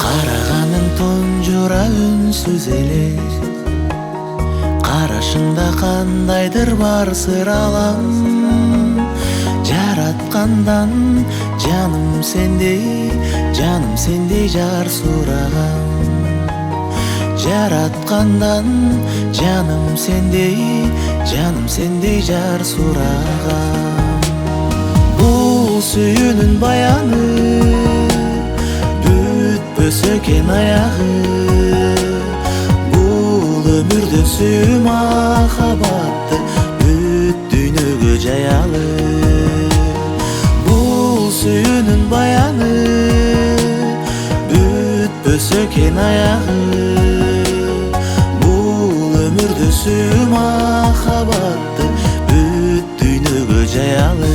Караганың тонжура үнсүз эле, карашыңда кандайдыр бар сыр алам. Жараткандан жаным сендей жар сурагам. Жараткандан жаным сендей жар сурагам. Бул сүйүүнүн баяны бүтпөс экен аягы. Бул өмүрдө сүйүү махабатты бүт дүйнөгө жаялы. Бул сүйүүнүн баяны бүтпөс экен аягы. Бул өмүрдө сүйүү махабатты бүт дүйнөгө жаялы.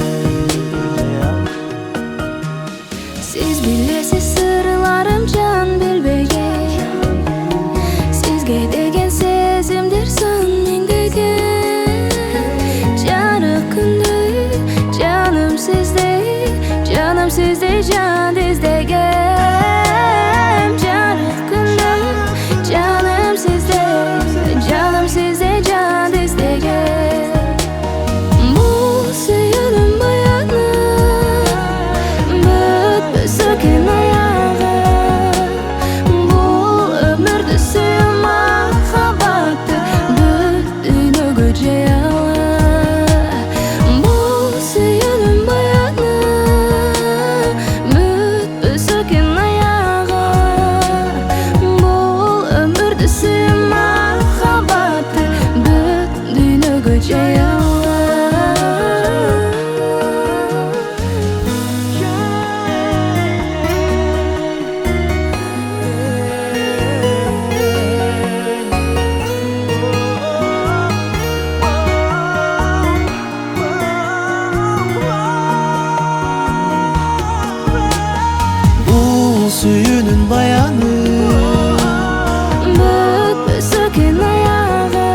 Siz bilesiz sırlarım can bilbegen. Sizge degen sezimdir son men degen. Jarıkınday canım sizdey can dizdegen. Jarıkınday canım sizdey can dizdegen. Bu suyunun bayanı sökün ayağı. Bul ömürde suyun mahabatı büt dünögö jayalı. Bul suyunun bayanı büt sökün ayağı. Bul ömürde suyun mahabatı büt dünögö jayalı. Suyunun bayanı Bütpös öken ayağı.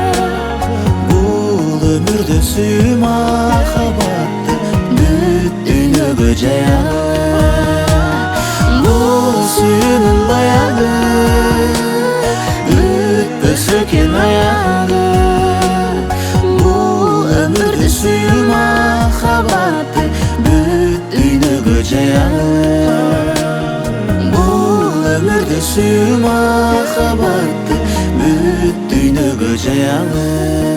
Bul ömürde sүйүү махабатты бүт дүйнөгө жаялы. Бул сүйүүнүн баяны бүтпөс экен аягы. Бул өмүрдө сүйүү махабатты бүт дүйнөгө жаялы. Ömürde sүйүү махабатты бүт дүйнөгө жаялы.